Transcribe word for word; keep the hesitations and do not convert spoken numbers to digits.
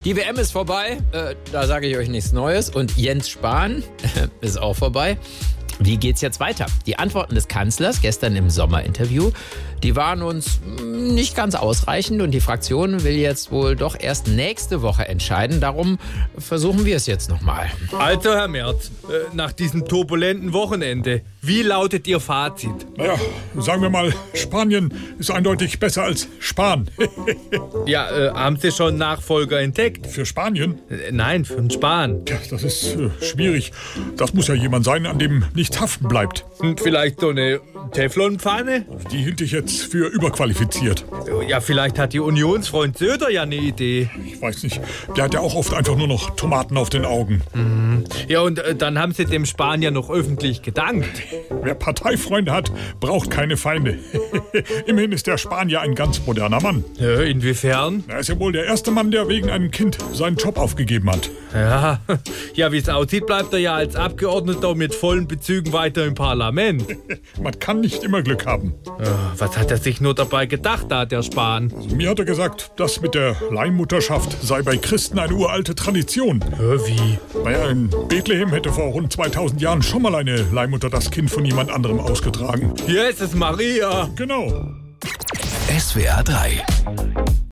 Die W M ist vorbei, äh, da sage ich euch nichts Neues. Und Jens Spahn ist auch vorbei. Wie geht's jetzt weiter? Die Antworten des Kanzlers gestern im Sommerinterview, die waren uns nicht ganz ausreichend und die Fraktion will jetzt wohl doch erst nächste Woche entscheiden. Darum versuchen wir es jetzt nochmal. Also, Herr Merz, äh, nach diesem turbulenten Wochenende, wie lautet Ihr Fazit? Naja, sagen wir mal, Spanien ist eindeutig besser als Spahn. Ja, äh, haben Sie schon Nachfolger entdeckt? Für Spanien? Äh, nein, für den Spahn. Ja, das ist äh, schwierig. Das muss ja jemand sein, an dem nichts haften bleibt. Und vielleicht so eine Teflonpfanne? Die hielt ich jetzt für überqualifiziert. Ja, vielleicht hat Ihr Unionsfreund Söder ja eine Idee. Ich weiß nicht, der hat ja auch oft einfach nur noch Tomaten auf den Augen. Mhm. Ja, und äh, dann haben Sie dem Spahn ja noch öffentlich gedankt. Wer Parteifreunde hat, braucht keine Feinde. Immerhin ist der Spahn ja ein ganz moderner Mann. Ja, inwiefern? Er ist ja wohl der erste Mann, der wegen einem Kind seinen Job aufgegeben hat. Ja, ja, wie es aussieht, bleibt er ja als Abgeordneter mit vollen Bezügen weiter im Parlament. Man kann nicht immer Glück haben. Ja, was hat er sich nur dabei gedacht, da der Spahn? Also, mir hat er gesagt, das mit der Leihmutterschaft sei bei Christen eine uralte Tradition. Ja, wie? Naja, in Bethlehem hätte vor rund zweitausend Jahren schon mal eine Leihmutter das Kind von jemand anderem ausgetragen. Hier ist es Maria. Genau. S W R drei